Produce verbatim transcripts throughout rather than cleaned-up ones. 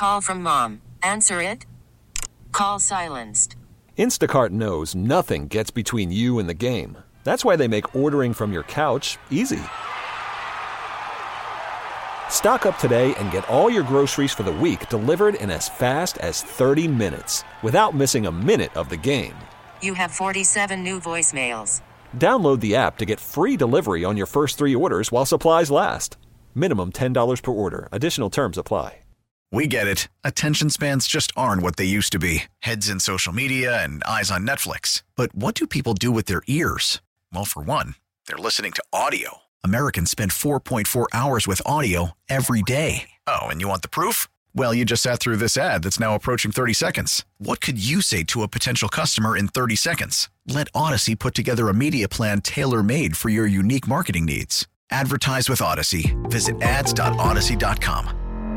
Call from mom. Answer it. Call silenced. Instacart knows nothing gets between you and the game. That's why they make ordering from your couch easy. Stock up today and get all your groceries for the week delivered in as fast as thirty minutes without missing a minute of the game. You have forty-seven new voicemails. Download the app to get free delivery on your first three orders while supplies last. Minimum ten dollars per order. Additional terms apply. We get it. Attention spans just aren't what they used to be. Heads in social media and eyes on Netflix. But what do people do with their ears? Well, for one, they're listening to audio. Americans spend four point four hours with audio every day. Oh, and you want the proof? Well, you just sat through this ad that's now approaching thirty seconds. What could you say to a potential customer in thirty seconds? Let Odyssey put together a media plan tailor-made for your unique marketing needs. Advertise with Odyssey. Visit ads dot odyssey dot com.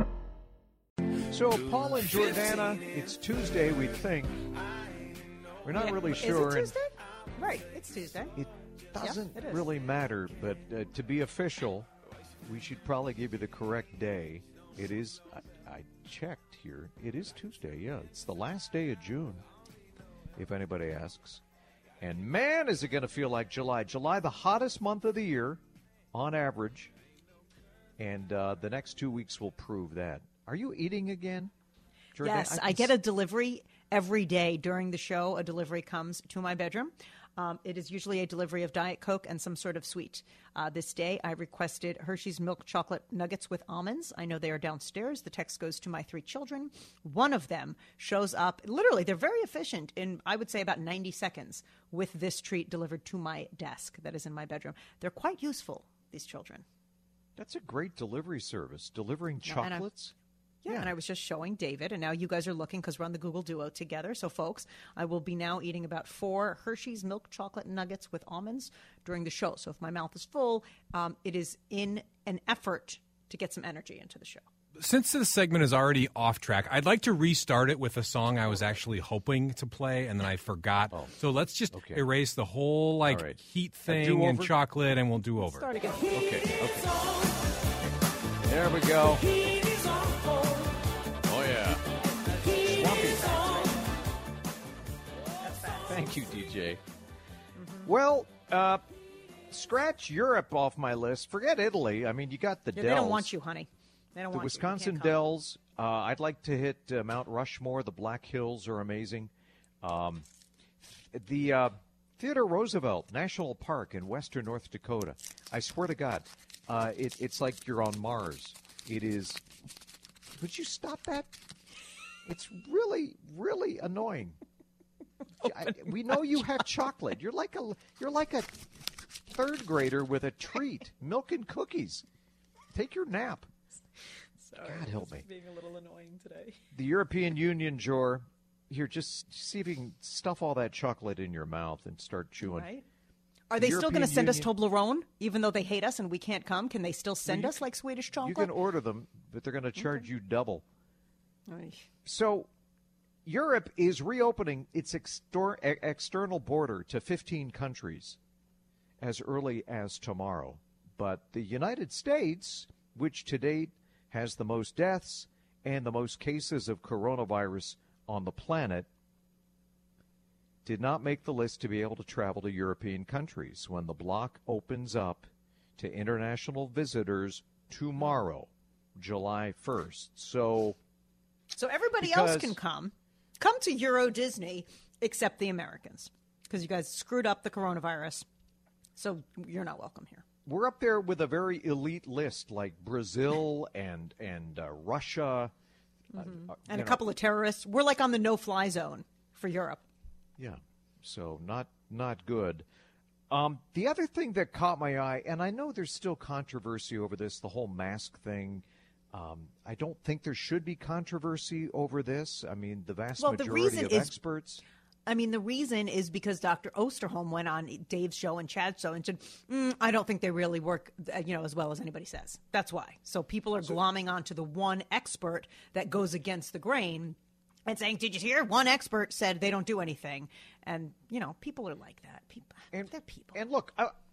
So, Paul and Jordana, it's Tuesday, we think. We're not yeah, really sure. Is it Tuesday? Right, it's Tuesday. It doesn't yeah, it really matter, but uh, to be official, we should probably give you the correct day. It is, I, I checked here, it is Tuesday, yeah. It's the last day of June, if anybody asks. And man, is it going to feel like July. July, the hottest month of the year, on average. And uh, the next two weeks will prove that. Are you eating again, Jordan? Yes, I, I get a delivery every day during the show. A delivery comes to my bedroom. Um, it is usually a delivery of Diet Coke and some sort of sweet. Uh, this day, I requested Hershey's Milk Chocolate Nuggets with almonds. I know they are downstairs. The text goes to my three children. One of them shows up. Literally, they're very efficient in, I would say, about ninety seconds with this treat delivered to my desk that is in my bedroom. They're quite useful, these children. That's a great delivery service, delivering chocolates. Yeah, yeah, and I was just showing David, and now you guys are looking because we're on the Google Duo together. So, folks, I will be now eating about four Hershey's Milk Chocolate Nuggets with almonds during the show. So if my mouth is full, um, it is in an effort to get some energy into the show. Since this segment is already off track, I'd like to restart it with a song I was actually hoping to play, and then I forgot. Oh. So let's just okay. erase the whole like right. heat thing and chocolate, and we'll do over. Start again. Okay, okay. There we go. Oh, yeah. Thank you, D J. Mm-hmm. Well, uh, scratch Europe off my list. Forget Italy. I mean, you got the yeah, Dells. They don't want you, honey. They don't the want Wisconsin you. Dells. Uh, I'd like to hit uh, Mount Rushmore. The Black Hills are amazing. Um, the uh, Theodore Roosevelt National Park in western North Dakota. I swear to God, uh, it, it's like you're on Mars. It is. Would you stop that? It's really, really annoying. I, we know you have chocolate. You're like a you're like a third grader with a treat, milk and cookies. Take your nap. Sorry, God help me. Being a little annoying today. The European Union, Jor. Here, just see if you can stuff all that chocolate in your mouth and start chewing. Right. Are they the still going to send Union, us Toblerone, even though they hate us and we can't come? Can they still send well, us like Swedish chocolate? You can order them, but they're going to charge okay. you double. Oy. So, Europe is reopening its extor- external border to fifteen countries as early as tomorrow. But the United States, which to date has the most deaths and the most cases of coronavirus on the planet, did not make the list to be able to travel to European countries when the bloc opens up to international visitors tomorrow, July first. So, so everybody because, else can come. Come to Euro Disney, except the Americans, because you guys screwed up the coronavirus. So you're not welcome here. We're up there with a very elite list, like Brazil and and uh, Russia. Mm-hmm. Uh, and a know. couple of terrorists. We're like on the no-fly zone for Europe. Yeah, so not not good. Um, the other thing that caught my eye, and I know there's still controversy over this, the whole mask thing. Um, I don't think there should be controversy over this. I mean, the vast well, majority the of is, experts. I mean, the reason is because Doctor Osterholm went on Dave's show and Chad's show and said, mm, I don't think they really work, you know, as well as anybody says. That's why. So people are so, glomming onto the one expert that goes against the grain and saying, did you hear? One expert said they don't do anything. And, you know, people are like that. People, and, they're people. And look, I,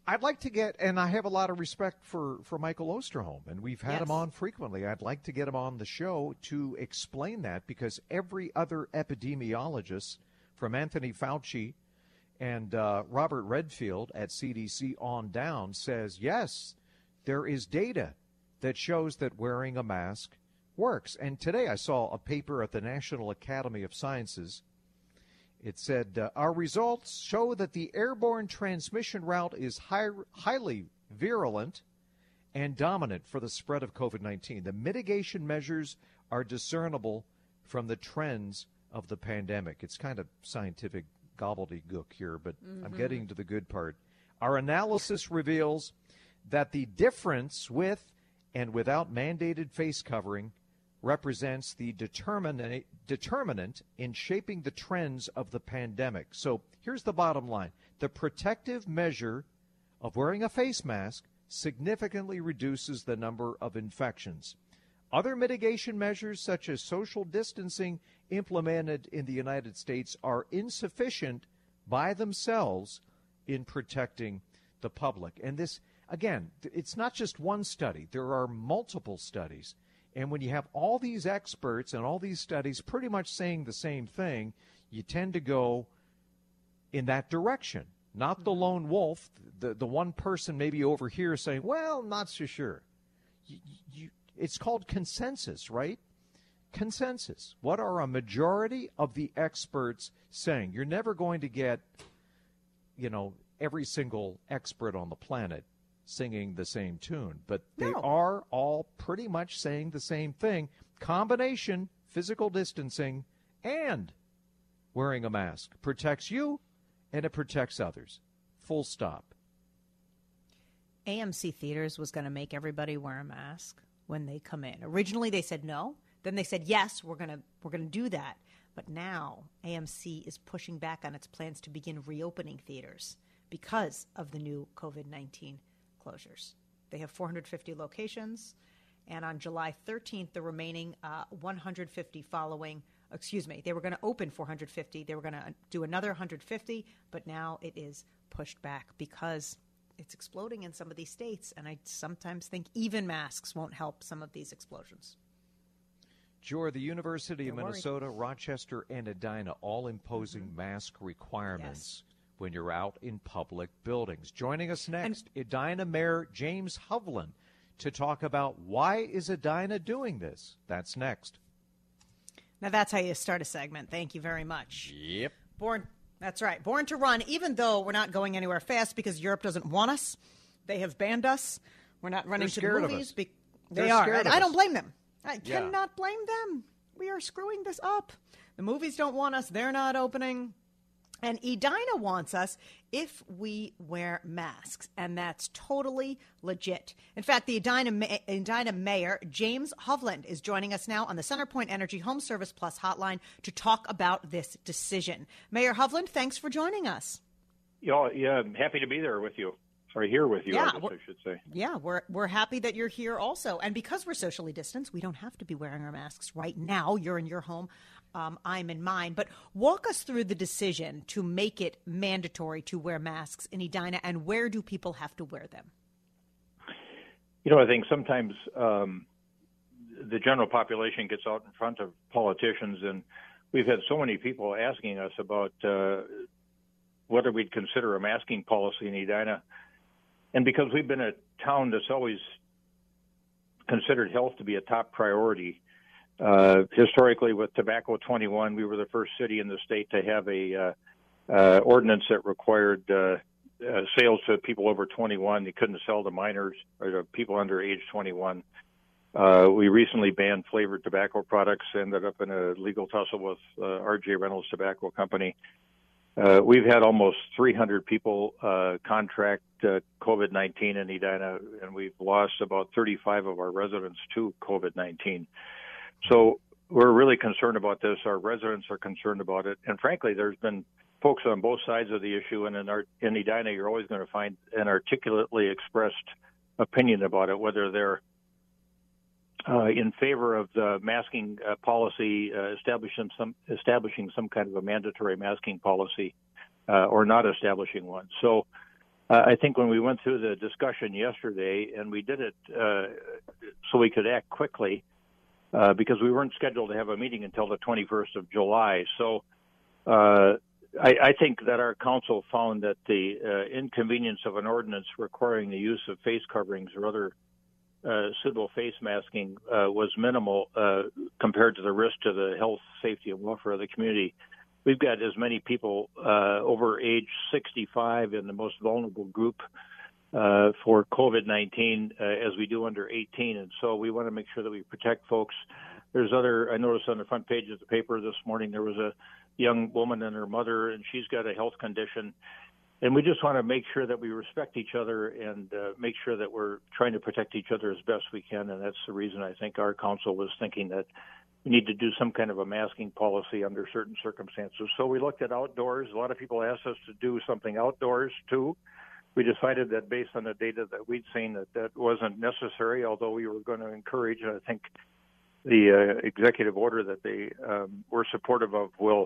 I'd like to get, and I have a lot of respect for, for Michael Osterholm, and we've had yes. him on frequently. I'd like to get him on the show to explain that, because every other epidemiologist, from Anthony Fauci and uh, Robert Redfield at C D C on down, says, yes, there is data that shows that wearing a mask works. And today I saw a paper at the National Academy of Sciences. It said, uh, our results show that the airborne transmission route is high, highly virulent and dominant for the spread of COVID nineteen. The mitigation measures are discernible from the trends of the pandemic. It's kind of scientific gobbledygook here, but mm-hmm. I'm getting to the good part. Our analysis reveals that the difference with and without mandated face covering represents the determinant, determinant in shaping the trends of the pandemic. So here's the bottom line. The protective measure of wearing a face mask significantly reduces the number of infections. Other mitigation measures, such as social distancing implemented in the United States, are insufficient by themselves in protecting the public. And this, again, it's not just one study. There are multiple studies. And when you have all these experts and all these studies pretty much saying the same thing, you tend to go in that direction. Not the lone wolf, the, the one person maybe over here saying, well, not so sure. You, you, it's called consensus, right? Consensus. What are a majority of the experts saying? You're never going to get, you know, every single expert on the planet singing the same tune, but they no. are all pretty much saying the same thing. Combination, physical distancing, and wearing a mask protects you, and it protects others. Full stop. A M C Theaters was going to make everybody wear a mask when they come in. Originally, they said no. Then they said, yes, we're going to we're going to do that. But now A M C is pushing back on its plans to begin reopening theaters because of the new COVID nineteen closures. They have four hundred fifty locations, and on July thirteenth, the remaining uh, one hundred fifty following, excuse me, they were going to open four hundred fifty. They were going to do another one hundred fifty, but now it is pushed back because it's exploding in some of these states, and I sometimes think even masks won't help some of these explosions. Jor, the University They're of Minnesota, worried. Rochester, and Edina all imposing mm-hmm. mask requirements. Yes. When you're out in public buildings. Joining us next, and Edina Mayor James Hovland to talk about why is Edina doing this. That's next. Now that's how you start a segment. Thank you very much. Yep. Born, that's right. Born to run, even though we're not going anywhere fast because Europe doesn't want us. They have banned us. We're not running They're to scared the movies. Of us. Be- they They're are. And I don't blame them. I yeah. cannot blame them. We are screwing this up. The movies don't want us. They're not opening. And Edina wants us if we wear masks, and that's totally legit. In fact, the Edina, Edina Mayor, James Hovland, is joining us now on the CenterPoint Energy Home Service Plus hotline to talk about this decision. Mayor Hovland, thanks for joining us. Yeah, yeah, I'm happy to be there with you. Sorry, here with you, yeah, I, guess I should say. Yeah, we're we're happy that you're here also. And because we're socially distanced, we don't have to be wearing our masks right now. You're in your home. Um, I'm in mine. But walk us through the decision to make it mandatory to wear masks in Edina, and where do people have to wear them? You know, I think sometimes um, the general population gets out in front of politicians, and we've had so many people asking us about uh, whether we'd consider a masking policy in Edina. And because we've been a town that's always considered health to be a top priority, uh, historically with Tobacco twenty-one, we were the first city in the state to have a uh, uh, ordinance that required uh, uh, sales to people over twenty-one. You couldn't sell to minors or to people under age twenty-one. Uh, we recently banned flavored tobacco products, ended up in a legal tussle with uh, R J Reynolds Tobacco Company. Uh, we've had almost three hundred people uh, contract uh, COVID nineteen in Edina, and we've lost about thirty-five of our residents to COVID nineteen. So we're really concerned about this. Our residents are concerned about it. And frankly, there's been folks on both sides of the issue. And in, our, in Edina, you're always going to find an articulately expressed opinion about it, whether they're Uh, in favor of the masking uh, policy, uh, establishing some establishing some kind of a mandatory masking policy, uh, or not establishing one. So Uh, I think when we went through the discussion yesterday, and we did it uh, so we could act quickly, uh, because we weren't scheduled to have a meeting until the twenty-first of July. So uh, I, I think that our council found that the uh, inconvenience of an ordinance requiring the use of face coverings or other uh, suitable face masking uh, was minimal uh, compared to the risk to the health, safety, and welfare of the community. We've got as many people uh, over age sixty-five in the most vulnerable group uh, for COVID nineteen uh, as we do under eighteen. And so we want to make sure that we protect folks. There's other, I noticed on the front page of the paper this morning, there was a young woman and her mother, and she's got a health condition. And we just want to make sure that we respect each other and uh, make sure that we're trying to protect each other as best we can. And that's the reason I think our council was thinking that we need to do some kind of a masking policy under certain circumstances. So we looked at outdoors. A lot of people asked us to do something outdoors, too. We decided that based on the data that we'd seen that that wasn't necessary, although we were going to encourage, I think, the uh, executive order that they um, were supportive of will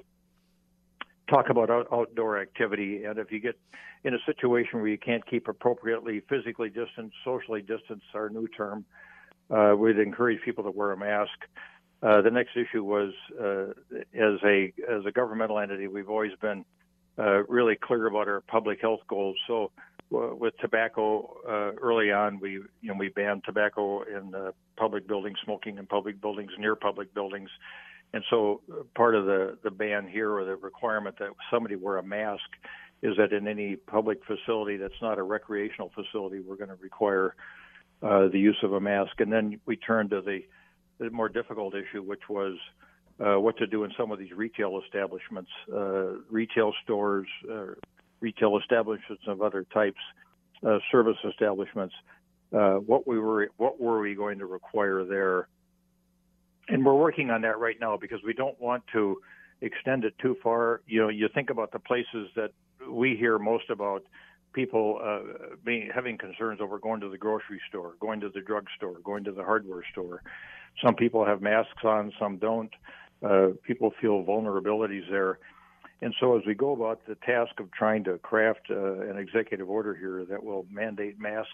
talk about out- outdoor activity. And if you get in a situation where you can't keep appropriately physically distanced, socially distanced, our new term, uh, we'd encourage people to wear a mask. Uh, the next issue was, uh, as a as a governmental entity, we've always been uh, really clear about our public health goals. So, uh, with tobacco, uh, early on, we you know we banned tobacco in uh, public buildings, smoking in public buildings, near public buildings, and so uh, part of the the ban here, or the requirement that somebody wear a mask, is that in any public facility that's not a recreational facility, we're going to require uh, the use of a mask. And then we turned to the the more difficult issue, which was uh, what to do in some of these retail establishments, uh, retail stores, uh, retail establishments of other types, uh, service establishments. Uh, what we were, what were we going to require there? And we're working on that right now because we don't want to extend it too far. You know, you think about the places that we hear most about. People uh, being having concerns over going to the grocery store, going to the drugstore, going to the hardware store. Some people have masks on, some don't. Uh, people feel vulnerabilities there. And so as we go about the task of trying to craft uh, an executive order here that will mandate masks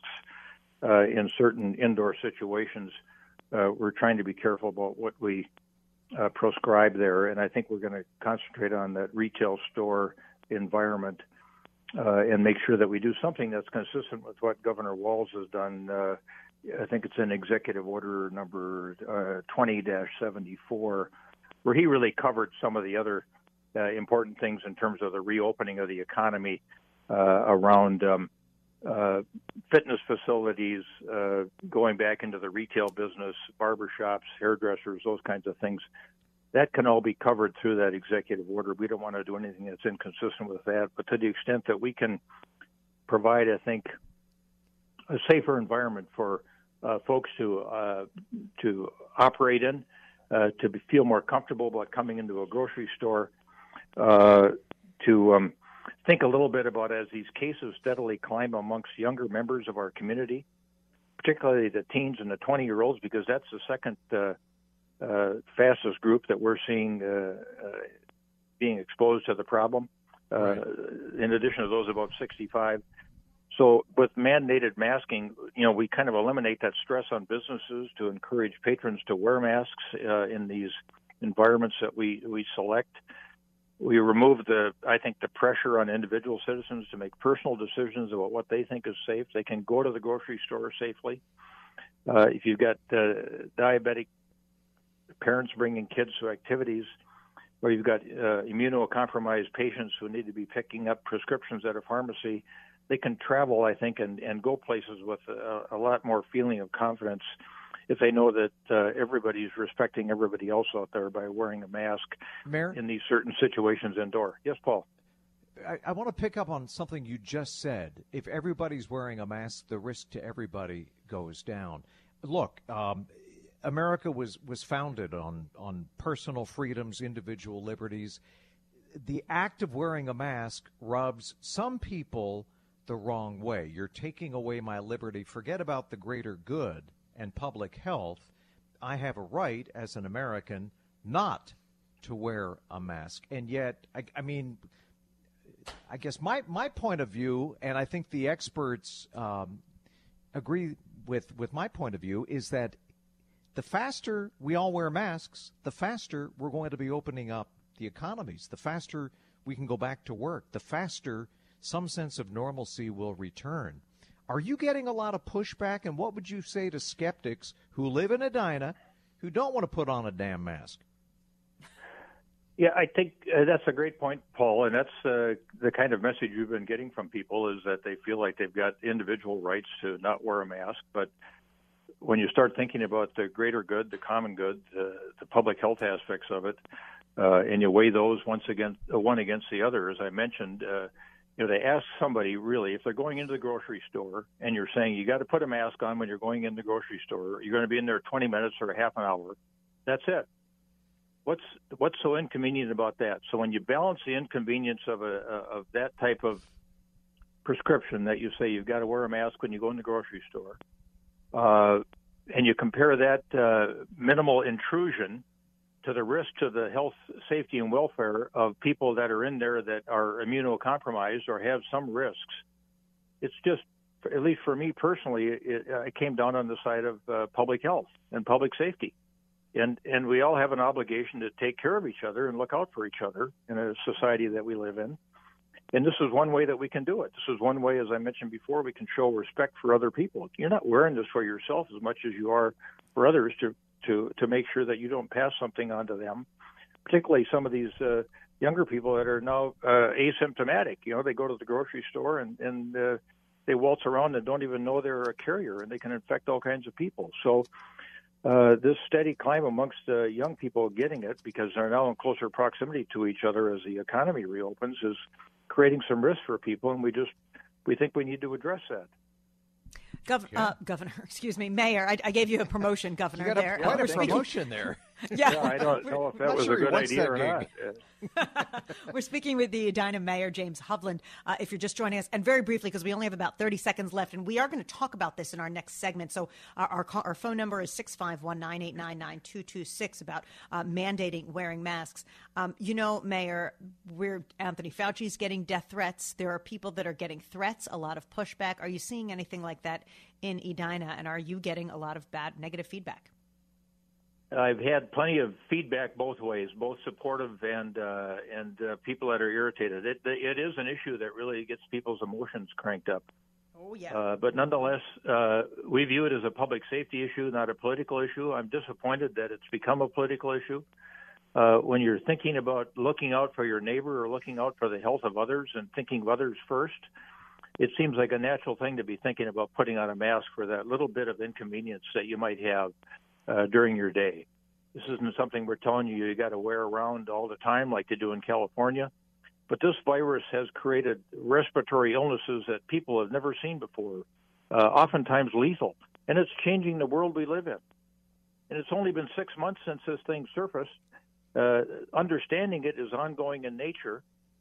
uh, in certain indoor situations, uh, we're trying to be careful about what we uh, proscribe there. And I think we're going to concentrate on that retail store environment Uh, and make sure that we do something that's consistent with what Governor Walz has done. Uh, I think it's in Executive Order number uh, twenty dash seventy-four, where he really covered some of the other uh, important things in terms of the reopening of the economy uh, around um, uh, fitness facilities, uh, going back into the retail business, barbershops, hairdressers, those kinds of things. That can all be covered through that executive order. We don't want to do anything that's inconsistent with that. But to the extent that we can provide, I think, a safer environment for uh, folks to uh, to operate in, uh, to be, feel more comfortable about coming into a grocery store, uh, to um, think a little bit about as these cases steadily climb amongst younger members of our community, particularly the teens and the twenty-year-olds, because that's the second uh, Uh, fastest group that we're seeing uh, uh, being exposed to the problem, uh, right. in addition to those about sixty-five. So with mandated masking, you know, we kind of eliminate that stress on businesses to encourage patrons to wear masks uh, in these environments that we, we select. We remove the, I think, the pressure on individual citizens to make personal decisions about what they think is safe. They can go to the grocery store safely. Uh, if you've got uh, diabetic parents bringing kids to activities, or you've got uh, immunocompromised patients who need to be picking up prescriptions at a pharmacy, they can travel, I think, and, and go places with a, a lot more feeling of confidence if they know that uh, everybody's respecting everybody else out there by wearing a mask Mayor? in these certain situations indoor. Yes, Paul? I, I want to pick up on something you just said. If everybody's wearing a mask, the risk to everybody goes down. Look, um, America was, was founded on, on personal freedoms, individual liberties. The act of wearing a mask rubs some people the wrong way. You're taking away my liberty. Forget about the greater good and public health. I have a right as an American not to wear a mask. And yet, I, I mean, I guess my, my point of view, and I think the experts um, agree with, with my point of view, is that the faster we all wear masks, the faster we're going to be opening up the economies, the faster we can go back to work, the faster some sense of normalcy will return. Are you getting a lot of pushback, and what would you say to skeptics who live in Edina who don't want to put on a damn mask? Yeah, I think uh, that's a great point, Paul, and that's uh, the kind of message you've been getting from people is that they feel like they've got individual rights to not wear a mask. But when you start thinking about the greater good, the common good, uh, the public health aspects of it, uh, and you weigh those once against, uh, one against the other, as I mentioned, uh, you know, they ask somebody really if they're going into the grocery store and you're saying you got to put a mask on when you're going in the grocery store, you're going to be in there twenty minutes or a half an hour. That's it. What's what's so inconvenient about that? So when you balance the inconvenience of a of that type of prescription that you say you've got to wear a mask when you go in the grocery store, uh, and you compare that uh, minimal intrusion to the risk to the health, safety, and welfare of people that are in there that are immunocompromised or have some risks, it's just, at least for me personally, it, it came down on the side of uh, public health and public safety. And and we all have an obligation to take care of each other and look out for each other in a society that we live in. And this is one way that we can do it. This is one way, as I mentioned before, we can show respect for other people. You're not wearing this for yourself as much as you are for others to to, to make sure that you don't pass something on to them, particularly some of these uh, younger people that are now uh, asymptomatic. You know, they go to the grocery store and, and uh, they waltz around and don't even know they're a carrier, and they can infect all kinds of people. So Uh, this steady climb amongst uh, young people getting it because they're now in closer proximity to each other as the economy reopens is creating some risk for people, and we just we think we need to address that. Gov- okay. uh, Governor, excuse me, Mayor. I, I gave you a promotion, Governor. You got a, there. quite uh, a promotion there. Yeah. yeah, I don't know if that was sure a good idea or gig. not. We're speaking with the Edina Mayor, James Hovland, uh, if you're just joining us. And very briefly, because we only have about thirty seconds left, and we are going to talk about this in our next segment. So our our, call, our phone number is six five one, nine eight nine, nine two two six about uh, mandating wearing masks. Um, you know, Mayor, we're Anthony Fauci's getting death threats. There are people that are getting threats, a lot of pushback. Are you seeing anything like that in Edina, and are you getting a lot of bad, negative feedback? I've had plenty of feedback both ways, both supportive and uh, and uh, people that are irritated. It it is an issue that really gets people's emotions cranked up. Oh yeah. Uh, but nonetheless, uh, we view it as a public safety issue, not a political issue. I'm disappointed that it's become a political issue. Uh, when you're thinking about looking out for your neighbor or looking out for the health of others and thinking of others first, it seems like a natural thing to be thinking about putting on a mask for that little bit of inconvenience that you might have Uh, during your day. This isn't something we're telling you you got to wear around all the time like they do in California. But this virus has created respiratory illnesses that people have never seen before, uh, oftentimes lethal. And it's changing the world we live in. And it's only been six months since this thing surfaced. Uh, understanding it is ongoing in nature.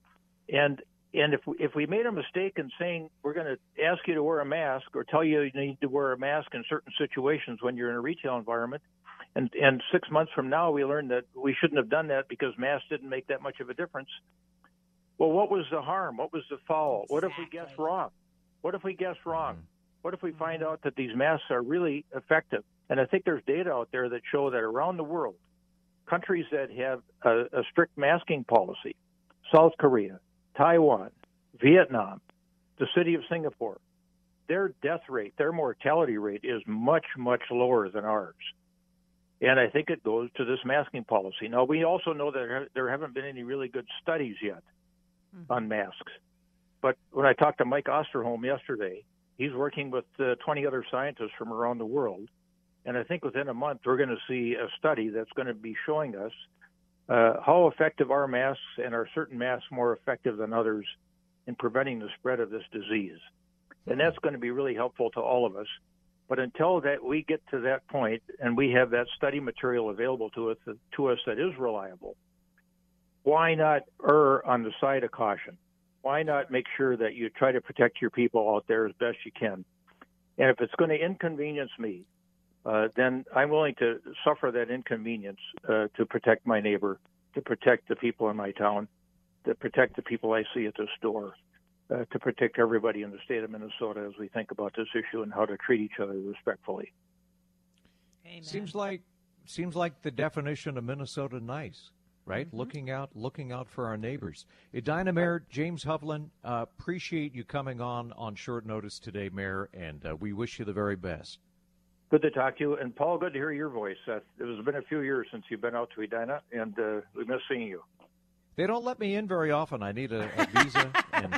And And if we, if we made a mistake in saying we're going to ask you to wear a mask or tell you you need to wear a mask in certain situations when you're in a retail environment, and, and six months from now we learned that we shouldn't have done that because masks didn't make that much of a difference, well, what was the harm? What was the foul? Exactly. What if we guessed wrong? What if we guessed wrong? Mm-hmm. What if we find out that these masks are really effective? And I think there's data out there that show that around the world, countries that have a, a strict masking policy, South Korea, Taiwan, Vietnam, the city of Singapore, their death rate, their mortality rate is much, much lower than ours. And I think it goes to this masking policy. Now, we also know that there haven't been any really good studies yet mm-hmm. on masks. But when I talked to Mike Osterholm yesterday, he's working with uh, twenty other scientists from around the world. And I think within a month, we're going to see a study that's going to be showing us Uh, how effective are masks, and are certain masks more effective than others in preventing the spread of this disease? And that's going to be really helpful to all of us. But until that we get to that point and we have that study material available to us, to us that is reliable, why not err on the side of caution? Why not make sure that you try to protect your people out there as best you can? And if it's going to inconvenience me, Uh, then I'm willing to suffer that inconvenience uh, to protect my neighbor, to protect the people in my town. to protect the people I see at the store, uh, to protect everybody in the state of Minnesota as we think about this issue and how to treat each other respectfully. Amen. Seems like seems like the definition of Minnesota nice, right? Mm-hmm. Looking out, looking out for our neighbors. Edina Mayor James Hovland, uh, appreciate you coming on on short notice today, Mayor, and uh, we wish you the very best. Good to talk to you. And, Paul, good to hear your voice. Uh, it has been a few years since you've been out to Edina, and uh, we miss seeing you. They don't let me in very often. I need a, a visa. and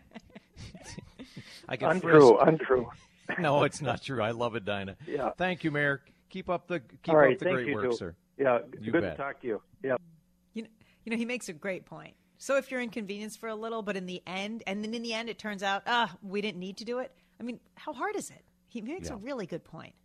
I get Untrue, frisked. untrue. No, it's not true. I love Edina. Yeah. Thank you, Mayor. Keep up the keep All right, up the thank great you work, too. sir. Yeah, You good bet. to talk to you. Yeah. You know, you know, he makes a great point. So if you're inconvenienced for a little, but in the end, and then in the end it turns out, ah, we didn't need to do it. I mean, how hard is it? He makes Yeah. a really good point.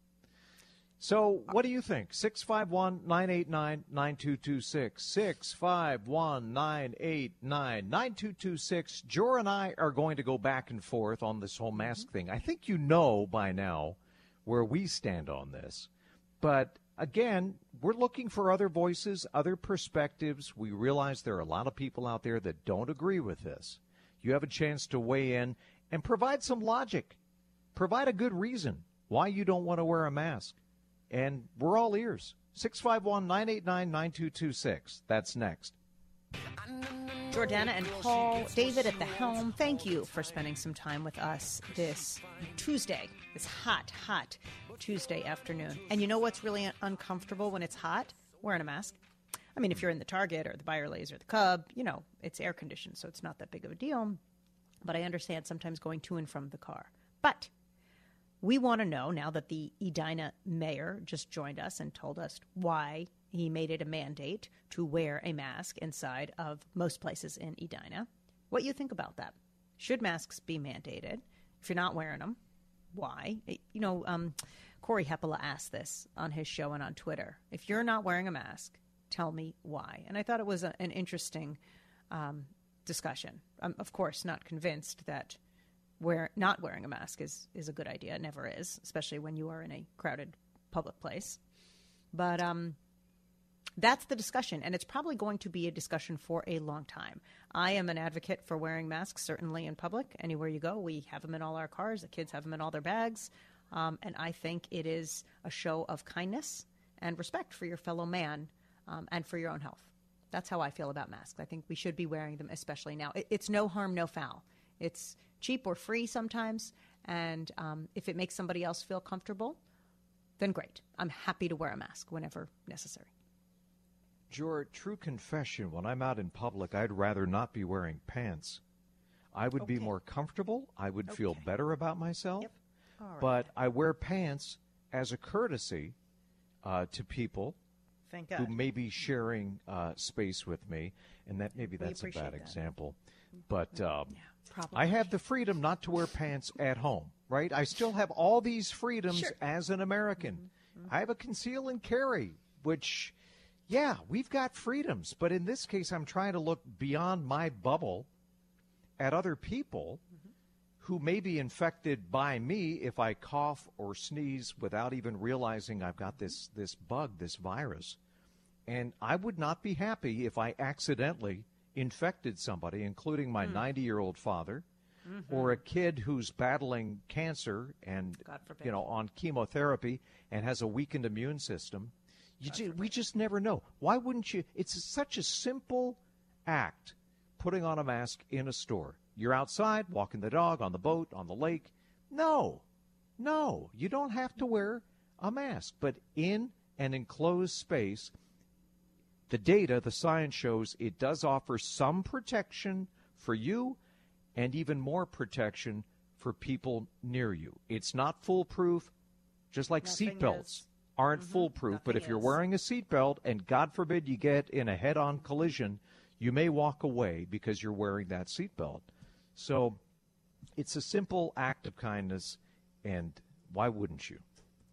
So what do you think? six five one, nine eight nine, nine two two six. six five one, nine eight nine, nine two two six. Jor and I are going to go back and forth on this whole mask thing. I think you know by now where we stand on this. But again, we're looking for other voices, other perspectives. We realize there are a lot of people out there that don't agree with this. You have a chance to weigh in and provide some logic. Provide a good reason why you don't want to wear a mask. And we're all ears. six five one, nine eight nine, nine two two six. That's next. Jordana and Paul, David at the helm, thank you for spending some time with us this Tuesday, this hot, hot Tuesday afternoon. And you know what's really uncomfortable when it's hot? Wearing a mask. I mean, if you're in the Target or the Byerly's or the Cub, you know, it's air conditioned, so it's not that big of a deal. But I understand sometimes going to and from the car. But we want to know, now that the Edina mayor just joined us and told us why he made it a mandate to wear a mask inside of most places in Edina, what you think about that. Should masks be mandated? If you're not wearing them, why? You know, um, Corey Heppola asked this on his show and on Twitter. If you're not wearing a mask, tell me why. And I thought it was a, an interesting um, discussion. I'm, of course, not convinced that Wear, not wearing a mask is, is a good idea. It never is, especially when you are in a crowded public place. But um, that's the discussion, and it's probably going to be a discussion for a long time. I am an advocate for wearing masks, certainly in public. Anywhere you go, we have them in all our cars. The kids have them in all their bags. Um, and I think it is a show of kindness and respect for your fellow man um, and for your own health. That's how I feel about masks. I think we should be wearing them, especially now. It, it's no harm, no foul. It's cheap or free sometimes, and um, if it makes somebody else feel comfortable, then great. I'm happy to wear a mask whenever necessary. Your true confession, when I'm out in public, I'd rather not be wearing pants. I would Okay. be more comfortable. I would Okay. feel better about myself. Yep. All right. But I wear pants as a courtesy uh, to people Thank who God. may be sharing uh, space with me, and that maybe We that's a appreciate bad that. example. But um, Yeah, probably. I have the freedom not to wear pants at home, right? I still have all these freedoms Sure. as an American. I have a conceal and carry, which, yeah, we've got freedoms. But in this case, I'm trying to look beyond my bubble at other people who may be infected by me if I cough or sneeze without even realizing I've got this, this bug, this virus. And I would not be happy if I accidentally infected somebody, including my ninety-year-old father, mm-hmm. or a kid who's battling cancer and, God forbid. you know, on chemotherapy and has a weakened immune system. You ju- we just never know. Why wouldn't you? It's such a simple act, putting on a mask in a store. You're outside, walking the dog, on the boat, on the lake. No, no, you don't have to wear a mask. But in an enclosed space, the data, the science shows it does offer some protection for you and even more protection for people near you. It's not foolproof, just like Nothing seatbelts is. aren't Mhm. foolproof. But Nothing if you're is. wearing a seatbelt and, God forbid, you get in a head-on collision, you may walk away because you're wearing that seatbelt. So it's a simple act of kindness, and why wouldn't you?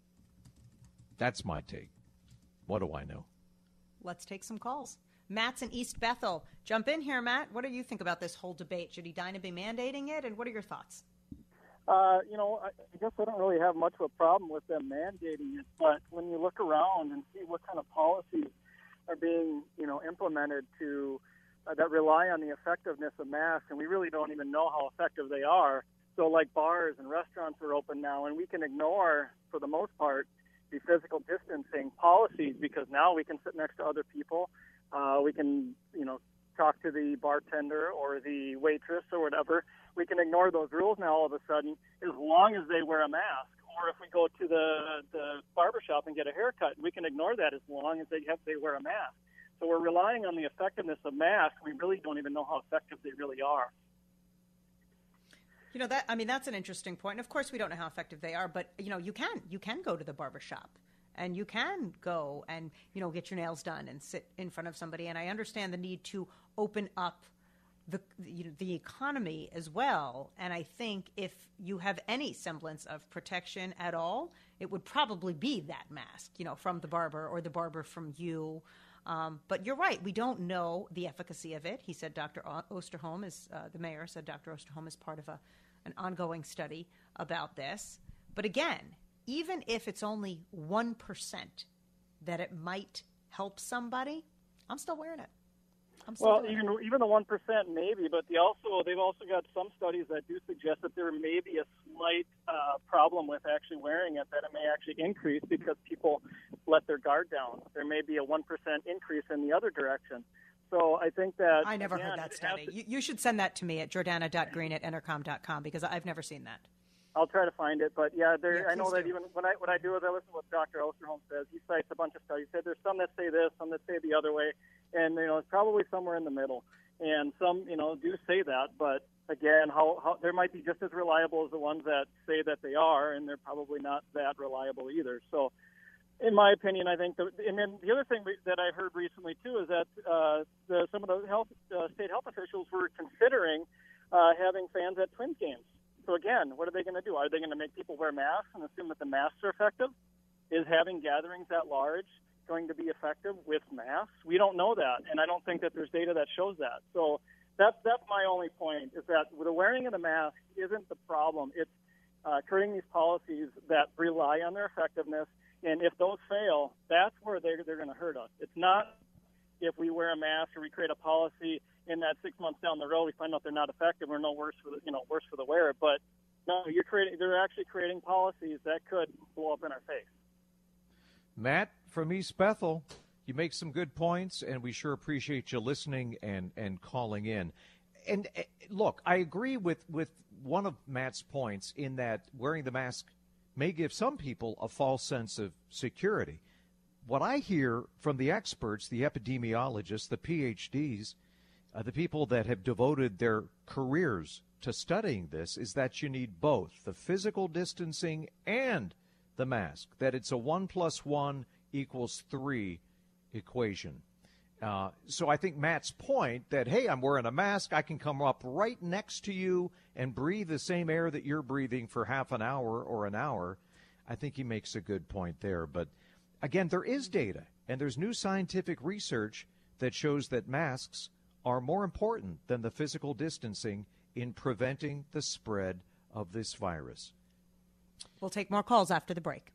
That's my take. What do I know? Let's take some calls. Matt's in East Bethel. Jump in here, Matt. What do you think about this whole debate? Should Edina be mandating it, and what are your thoughts? Uh, you know, I, I guess I don't really have much of a problem with them mandating it, but when you look around and see what kind of policies are being, you know, implemented to that rely on the effectiveness of masks, and we really don't even know how effective they are. So like bars and restaurants are open now, and we can ignore, for the most part, the physical distancing policies because now we can sit next to other people. Uh, we can, you know, talk to the bartender or the waitress or whatever. We can ignore those rules now all of a sudden as long as they wear a mask. Or if we go to the, the barbershop and get a haircut, we can ignore that as long as they have they wear a mask. So we're relying on the effectiveness of masks. We really don't even know how effective they really are. You know, that I mean, that's an interesting point. And of course, we don't know how effective they are, but, you know, you can you can go to the barbershop. And you can go and, you know, get your nails done and sit in front of somebody. And I understand the need to open up the you know, the economy as well. And I think if you have any semblance of protection at all, it would probably be that mask, you know, from the barber or the barber from you. Um, but you're right. We don't know the efficacy of it. He said Doctor Osterholm is, uh, the mayor said Doctor Osterholm is part of a an ongoing study about this. But again, even if it's only one percent that it might help somebody, I'm still wearing it. I'm still well, even it. even the one percent maybe, but they also they've also got some studies that do suggest that there may be a slight uh, problem with actually wearing it, that it may actually increase because people let their guard down. There may be a one percent increase in the other direction. So I think that I never again, heard that study. To, you, you should send that to me at jordana dot green at entercom dot com because I've never seen that. I'll try to find it, but yeah, there. Yeah, I know that do. even when I what I do is I listen to what Doctor Osterholm says. He cites a bunch of studies. He said there's some that say this, some that say the other way, and you know it's probably somewhere in the middle. And some you know do say that, but again, how, how there might be just as reliable as the ones that say that they are, and they're probably not that reliable either. So, in my opinion, I think. The, and then the other thing that I heard recently too is that uh, the, some of the health uh, state health officials were considering uh, having fans at Twins games. So again, what are they going to do? Are they going to make people wear masks and assume that the masks are effective? Is having gatherings that large going to be effective with masks? We don't know that, and I don't think that there's data that shows that. So that's that's my only point, is that the wearing of the mask isn't the problem. It's uh, creating these policies that rely on their effectiveness, and if those fail, that's where they're, they're going to hurt us. It's not if we wear a mask or we create a policy in that six months down the road we find out they're not effective or no worse for the you know worse for the wearer. But no, you're creating they're actually creating policies that could blow up in our face. Matt from East Bethel, you make some good points, and we sure appreciate you listening and, and calling in. And uh, look, I agree with, with one of Matt's points in that wearing the mask may give some people a false sense of security. What I hear from the experts, the epidemiologists, the P H Ds, uh, the people that have devoted their careers to studying this, is that you need both the physical distancing and the mask, that it's a one plus one equals three equation. Uh, so I think Matt's point that, hey, I'm wearing a mask, I can come up right next to you and breathe the same air that you're breathing for half an hour or an hour, I think he makes a good point there. But again, there is data, and there's new scientific research that shows that masks are more important than the physical distancing in preventing the spread of this virus. We'll take more calls after the break.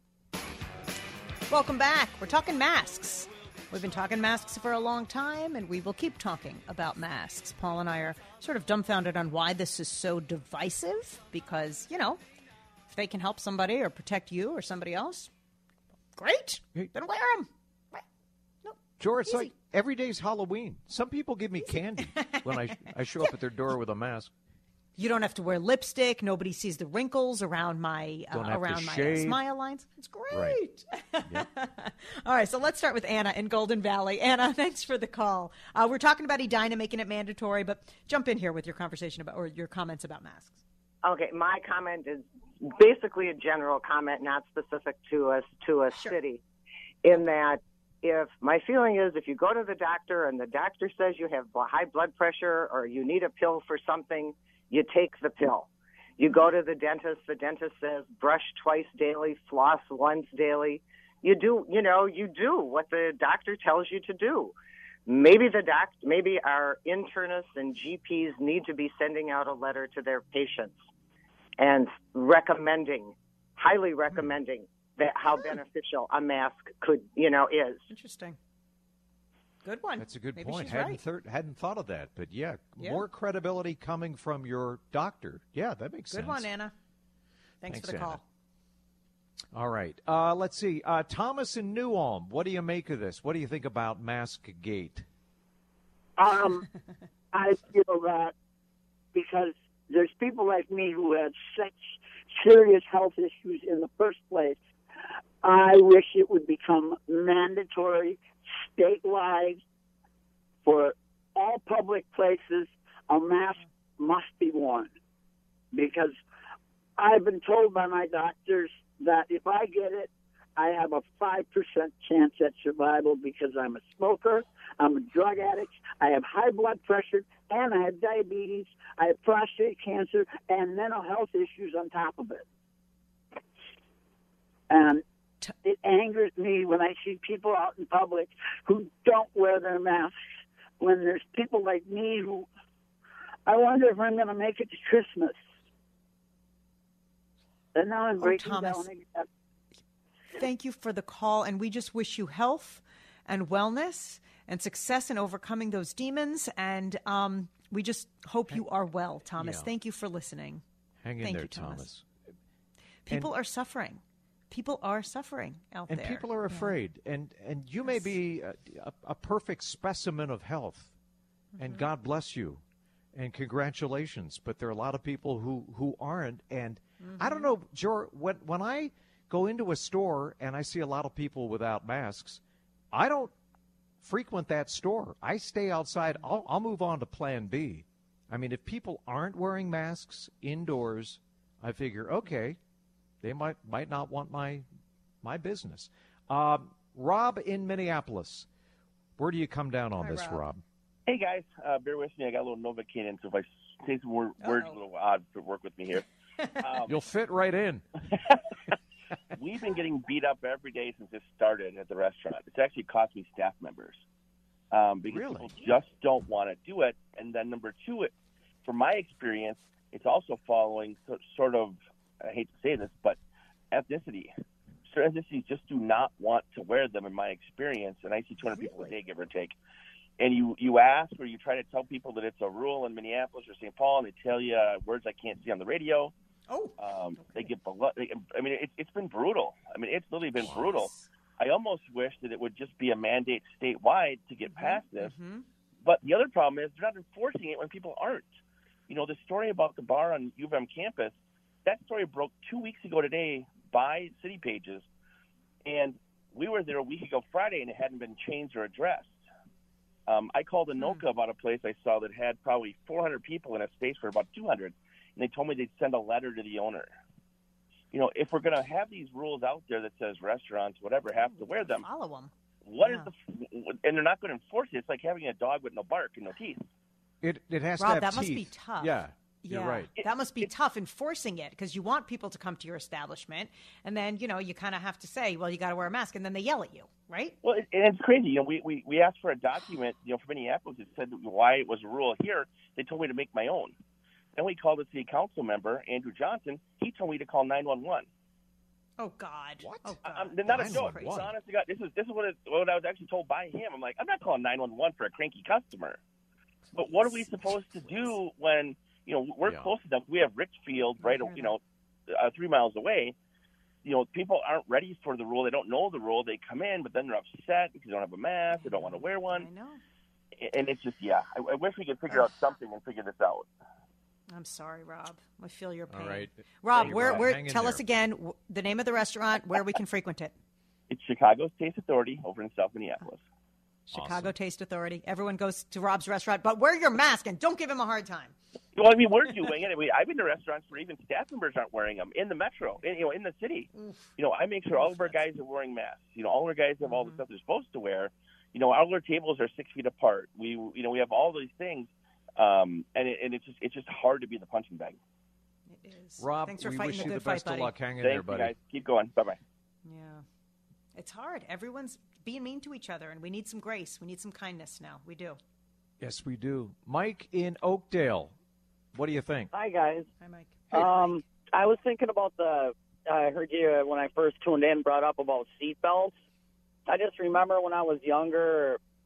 Welcome back. We're talking masks. We've been talking masks for a long time, and we will keep talking about masks. Paul and I are sort of dumbfounded on why this is so divisive, because, you know, if they can help somebody or protect you or somebody else, great. Then wear them. No, George, it's like every day's Halloween. Some people give me candy when I, I show up at their door with a mask. You don't have to wear lipstick. Nobody sees the wrinkles around my uh, around my uh, smile lines. It's great. Right. Yep. All right, so let's start with Anna in Golden Valley. Anna, thanks for the call. Uh, we're talking about Edina making it mandatory, but jump in here with your conversation about or your comments about masks. Okay, my comment is basically a general comment, not specific to us to a Sure. city. In that, if my feeling is, if you go to the doctor and the doctor says you have high blood pressure or you need a pill for something, you take the pill. You go to the dentist, the dentist says brush twice daily, floss once daily. You do, you know, you do what the doctor tells you to do. Maybe the doc, maybe our internists and G Ps need to be sending out a letter to their patients and recommending, highly recommending that how beneficial a mask could, you know, is. Interesting. Good one. That's a good Maybe point. She's Hadn't right. thir- hadn't thought of that, but yeah, Yeah. more credibility coming from your doctor. Yeah, that makes Good sense. one, Anna. Thanks, Thanks, for the Anna. call. All right. Uh, let's see. Uh, Thomas in New Ulm, what do you make of this? What do you think about Mask Gate? Um, I feel that because there's people like me who had such serious health issues in the first place, I wish it would become mandatory statewide for all public places. A mask must be worn because I've been told by my doctors that if I get it, I have a five percent chance at survival because I'm a smoker, I'm a drug addict, I have high blood pressure, and I have diabetes, I have prostate cancer, and mental health issues on top of it. And it angers me when I see people out in public who don't wear their masks, when there's people like me who, I wonder if I'm going to make it to Christmas. And now I'm Oh, breaking Thomas. down again. Thank you for the call, and we just wish you health and wellness and success in overcoming those demons. And um, we just hope you are well, Thomas. Yeah. Thank you for listening. Hang in Thank there, you, Thomas. Thomas. People And- are suffering. People are suffering out And there. people are afraid. And, and you may be a, a, a perfect specimen of health, and Mm-hmm. God bless you, and congratulations. But there are a lot of people who, who aren't. And I don't know, Jor, when, when I go into a store and I see a lot of people without masks, I don't frequent that store. I stay outside. I'll, I'll move on to plan B. I mean, if people aren't wearing masks indoors, I figure, okay, they might might not want my my business. Um, Rob in Minneapolis, where do you come down on Hi, this, Rob. Rob? Hey guys, uh, bear with me. I got a little Novocaine, so if I say some wor- words a little odd, work with me here. Um, You'll fit right in. We've been getting beat up every day since this started at the restaurant. It's actually cost me staff members um, because Really? people just don't want to do it. And then number two, it, from my experience, it's also following so, sort of, I hate to say this, but ethnicity. Certain ethnicities just do not want to wear them in my experience, and I see two hundred people a day, give or take. And you, you ask or you try to tell people that it's a rule in Minneapolis or Saint Paul, and they tell you uh, words I can't see on the radio. Oh. Um, they get below. They, I mean, it, it's been brutal. I mean, it's literally been brutal. I almost wish that it would just be a mandate statewide to get past this. Mm-hmm. But the other problem is they're not enforcing it when people aren't. You know, the story about the bar on U of M campus, that story broke two weeks ago today by City Pages, and we were there a week ago Friday, and it hadn't been changed or addressed. Um, I called Anoka Hmm. about a place I saw that had probably four hundred people in a space for about two hundred, and they told me they'd send a letter to the owner. You know, if we're going to have these rules out there that says restaurants, whatever, have to wear them, Follow them. what is Yeah. the – and they're not going to enforce it. It's like having a dog with no bark and no teeth. It it has Rob, to have that teeth. must be tough. Yeah, Yeah, you're right. that must be tough enforcing it because you want people to come to your establishment, and then you know you kind of have to say, well, you got to wear a mask, and then they yell at you, right? Well, it, and it's crazy. You know, we, we, we asked for a document, you know, from Minneapolis that said why it was a rule here. They told me to make my own. Then we called the city council member, Andrew Johnson. He told me to call nine one one. Oh God! What? Oh God! I'm, not a That's joke. crazy. It's honest to God, this is this is what, it, what I was actually told by him. I'm like, I'm not calling nine one one for a cranky customer. But what are we supposed to do when, you know, we're Yeah. close enough? We have Richfield right, you know, uh, three miles away. You know, people aren't ready for the rule. They don't know the rule. They come in, but then they're upset because they don't have a mask. They don't want to wear one. I know. And it's just, yeah, I, I wish we could figure out something and figure this out. I'm sorry, Rob. I feel your pain. All right. Rob, Thank you, where, Rob. where? Hang in Tell there. us again w- the name of the restaurant, where we can frequent it. It's Chicago's Taste Authority over in South Minneapolis. Chicago Taste Authority. Everyone goes to Rob's restaurant, but wear your mask and don't give him a hard time. Well, I mean, we're doing it. I mean, I've been to restaurants where even staff members aren't wearing them in the metro, in, you know, in the city. You know, I make sure all of our guys are wearing masks. You know, all our guys have all the stuff they're supposed to wear. You know, all our tables are six feet apart. We, you know, we have all these things, um, and it, and it's just it's just hard to be the punching bag. It is. Rob, Thanks for we fighting wish the you good the fight, best buddy. of luck. Hang in Thanks, there, buddy. you guys. Keep going. Bye bye. Yeah. It's hard. Everyone's being mean to each other, and we need some grace. We need some kindness now. We do. Yes, we do. Mike in Oakdale, what do you think? Hi, guys. Hi, Mike. Um, I was thinking about the, I heard you when I first tuned in brought up about seat belts. I just remember when I was younger,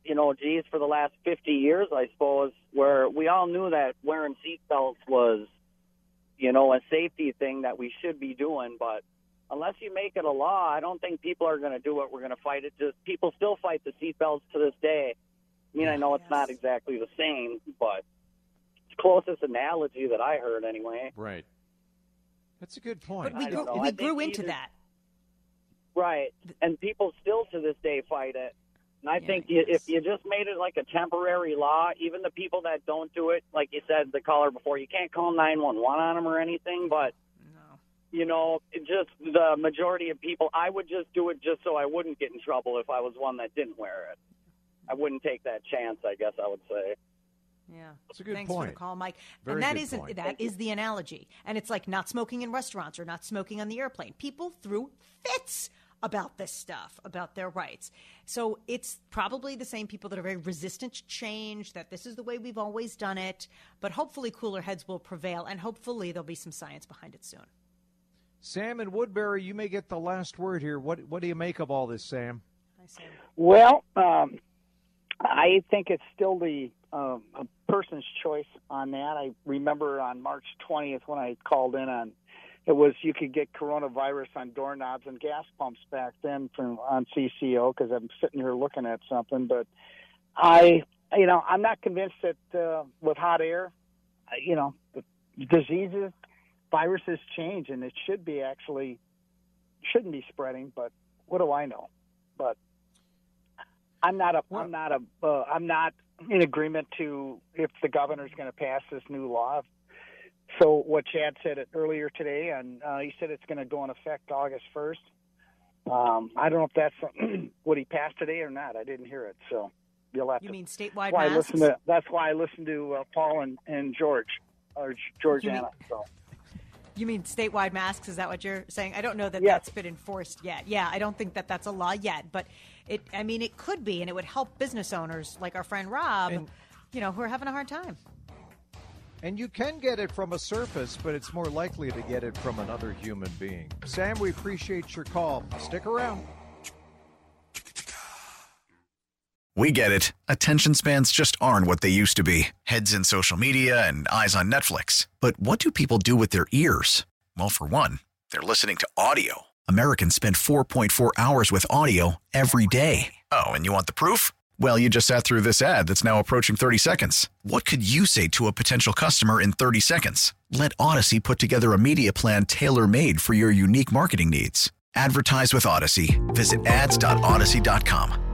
you know, geez, for the last fifty years, I suppose, where we all knew that wearing seatbelts was, you know, a safety thing that we should be doing. But unless you make it a law, I don't think people are going to do it. We're going to fight it. Just people still fight the seatbelts to this day. I mean, I know it's not exactly the same, but it's the closest analogy that I heard anyway. Right. That's a good point. But we grew, we grew into either, that. Right. And people still to this day fight it. And I yeah, think you, if you just made it like a temporary law, even the people that don't do it, like you said, the caller before, you can't call nine one one on them or anything, but, no. you know, it just the majority of people, I would just do it just so I wouldn't get in trouble if I was one that didn't wear it. I wouldn't take that chance, I guess I would say. Yeah, that's a good Thanks point. for the call, Mike. Very and that good isn't point. that is the analogy. And it's like not smoking in restaurants or not smoking on the airplane. People threw fits about this stuff, about their rights. So it's probably the same people that are very resistant to change, that this is the way we've always done it. But hopefully cooler heads will prevail, and hopefully there'll be some science behind it soon. Sam in Woodbury, you may get the last word here. What what do you make of all this, Sam? Hi, Sam. Well, um, I think it's still the um, a person's choice on that. I remember on March twentieth when I called in on it was you could get coronavirus on doorknobs and gas pumps back then from on C C O because I'm sitting here looking at something. But I, you know, I'm not convinced that uh, with hot air, you know, the diseases, viruses change, and it should be actually shouldn't be spreading. But what do I know? But I'm not a, I'm not a, uh, I'm not in agreement to if the governor's going to pass this new law. So what Chad said earlier today, and uh, he said it's going to go in effect August first. Um, I don't know if that's what he passed today or not. I didn't hear it, so you'll have you to. You mean statewide why masks? I listen to, that's why I listened to uh, Paul and, and George, or Georgiana. You mean, so. you mean statewide masks? Is that what you're saying? I don't know that yes. that's been enforced yet. Yeah, I don't think that that's a law yet, but it. I mean, it could be, and it would help business owners like our friend Rob, and, you know, who are having a hard time. And you can get it from a surface, but it's more likely to get it from another human being. Sam, we appreciate your call. Stick around. We get it. Attention spans just aren't what they used to be. Heads in social media and eyes on Netflix. But what do people do with their ears? Well, for one, they're listening to audio. Americans spend four point four hours with audio every day. Oh, and you want the proof? Well, you just sat through this ad that's now approaching thirty seconds. What could you say to a potential customer in thirty seconds? Let Odyssey put together a media plan tailor-made for your unique marketing needs. Advertise with Odyssey. Visit ads dot odyssey dot com.